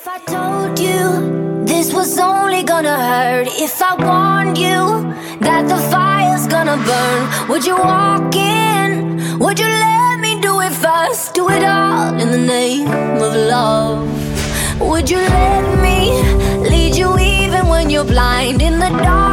If I told you this was only gonna hurt, if I warned you that the fire's gonna burn, would you walk in? Would you let me do it first? Do it all in the name of love. Would you let me lead you even when you're blind in the dark?